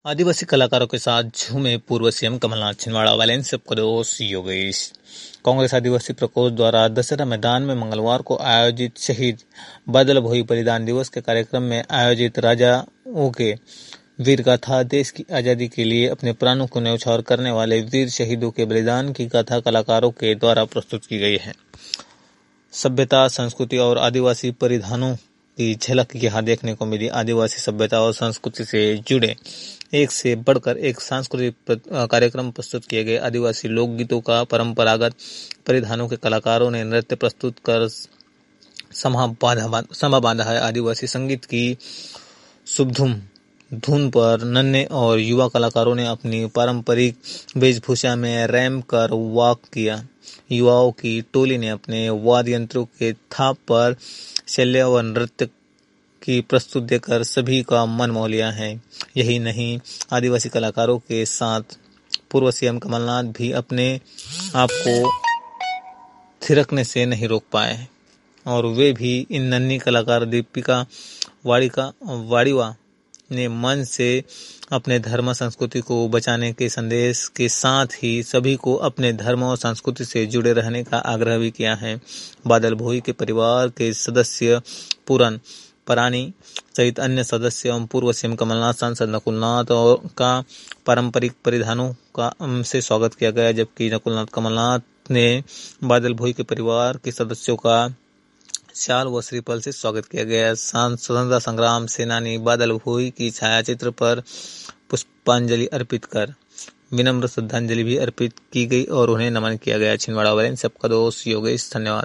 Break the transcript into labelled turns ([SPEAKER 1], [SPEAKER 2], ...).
[SPEAKER 1] आदिवासी कलाकारों के साथ झूमे पूर्व सीएम कमलनाथ। छिंदवाड़ा वाले सबको दोस्त योगेश। कांग्रेस आदिवासी प्रकोष्ठ द्वारा दशहरा मैदान में मंगलवार को आयोजित शहीद बादल भोई बलिदान दिवस के कार्यक्रम में आयोजित राजाओं के वीर गाथा, देश की आजादी के लिए अपने प्राणों को न्यौछावर करने वाले वीर शहीदों के बलिदान की गाथा कलाकारों के द्वारा प्रस्तुत की गई है। सभ्यता, संस्कृति और आदिवासी परिधानों की झलक यहाँ देखने को मिली। आदिवासी सभ्यता और संस्कृति से जुड़े एक से बढ़कर एक सांस्कृतिक कार्यक्रम प्रस्तुत किए गए। आदिवासी लोकगीतों का परंपरागत परिधानों के कलाकारों ने नृत्य प्रस्तुत कर समा बांधा है। आदिवासी संगीत की शुभधुम धुन पर नन्हे और युवा कलाकारों ने अपनी पारंपरिक वेशभूषा में रैंप कर वॉक किया। युवाओं की टोली ने अपने वाद्य यंत्रों के थाप पर शैली व नृत्य की प्रस्तुत देकर सभी का मन मोह लिया है। यही नहीं, आदिवासी कलाकारों के साथ पूर्व सीएम कमलनाथ भी अपने आप को थिरकने से नहीं रोक पाए और वे भी इन नन्ही कलाकार दीपिका वाड़ीवा ने मन से अपने धर्म संस्कृति को बचाने के संदेश के साथ ही सभी को अपने धर्म और संस्कृति से जुड़े रहने का आग्रह भी किया है। बादल भोई के परिवार के सदस्य पूरन परानी सहित अन्य सदस्य एवं पूर्व सीएम कमलनाथ, सांसद नकुलनाथ और का पारंपरिक परिधानों का से स्वागत किया गया, जबकि कमलनाथ ने बादल भोई के परिवार के सदस्यों का शाल व श्रीफल से स्वागत किया गया। स्वतंत्रता संग्राम सेनानी बादल भोई की छायाचित्र पर पुष्पांजलि अर्पित कर विनम्र श्रद्धांजलि भी अर्पित की गई और उन्हें नमन किया गया। छिंदवाड़ा वाले सबका दोस्त योगेश। धन्यवाद।